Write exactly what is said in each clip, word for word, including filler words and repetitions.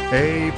A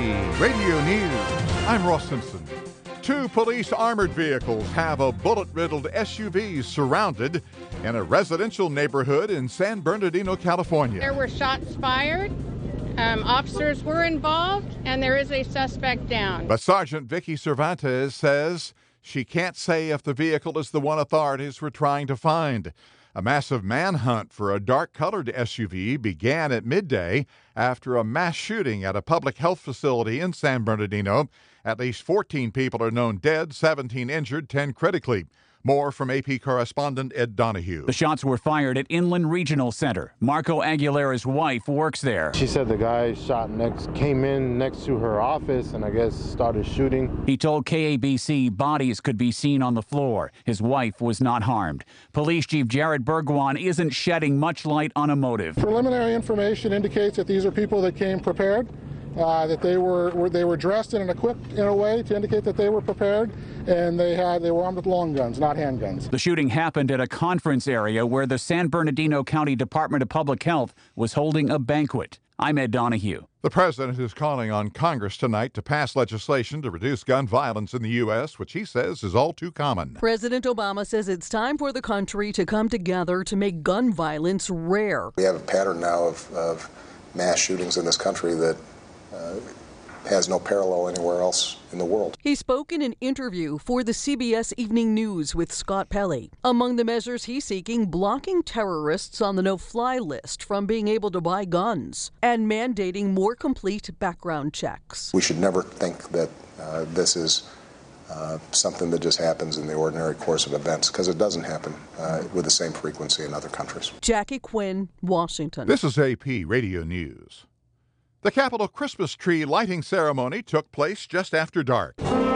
P Radio News. I'm Ross Simpson. Two police armored vehicles have a bullet-riddled S U V surrounded in a residential neighborhood in San Bernardino, California. There were shots fired, um, officers were involved, and there is a suspect down. But Sergeant Vicky Cervantes says she can't say if the vehicle is the one authorities were trying to find. A massive manhunt for a dark-colored S U V began at midday after a mass shooting at a public health facility in San Bernardino. At least fourteen people are known dead, seventeen injured, ten critically. More from A P correspondent Ed Donahue. The shots were fired at Inland Regional Center. Marco Aguilera's wife works there. She said the guy shot next, came in next to her office and I guess started shooting. He told K A B C bodies could be seen on the floor. His wife was not harmed. Police Chief Jared Bergwan isn't shedding much light on a motive. Preliminary information indicates that these are people that came prepared. Uh, that they were, were they were dressed and equipped in a way to indicate that they were prepared, and they had they were armed with long guns, not handguns. The shooting happened at a conference area where the San Bernardino County Department of Public Health was holding a banquet. I'm Ed Donahue. The president is calling on Congress tonight to pass legislation to reduce gun violence in the U S, which he says is all too common. President Obama says it's time for the country to come together to make gun violence rare. We have a pattern now of, of mass shootings in this country that Uh, has no parallel anywhere else in the world. He spoke in an interview for the C B S Evening News with Scott Pelley. Among the measures he's seeking, blocking terrorists on the no-fly list from being able to buy guns and mandating more complete background checks. We should never think that uh, this is uh, something that just happens in the ordinary course of events, because it doesn't happen uh, with the same frequency in other countries. Jackie Quinn, Washington. This is A P Radio News. The Capitol Christmas tree lighting ceremony took place just after dark.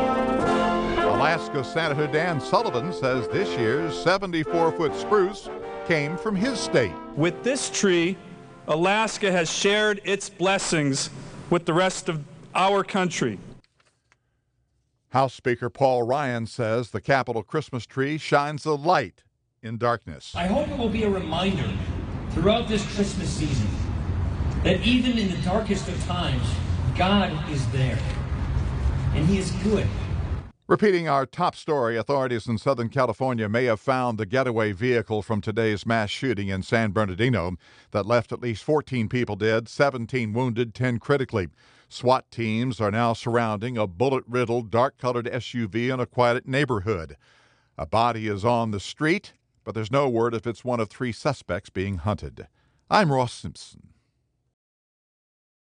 Alaska Senator Dan Sullivan says this year's seventy-four foot spruce came from his state. With this tree, Alaska has shared its blessings with the rest of our country. House Speaker Paul Ryan says the Capitol Christmas tree shines a light in darkness. I hope it will be a reminder throughout this Christmas season that even in the darkest of times, God is there, and He is good. Repeating our top story, authorities in Southern California may have found the getaway vehicle from today's mass shooting in San Bernardino that left at least fourteen people dead, seventeen wounded, ten critically. SWAT teams are now surrounding a bullet-riddled, dark-colored S U V in a quiet neighborhood. A body is on the street, but there's no word if it's one of three suspects being hunted. I'm Ross Simpson.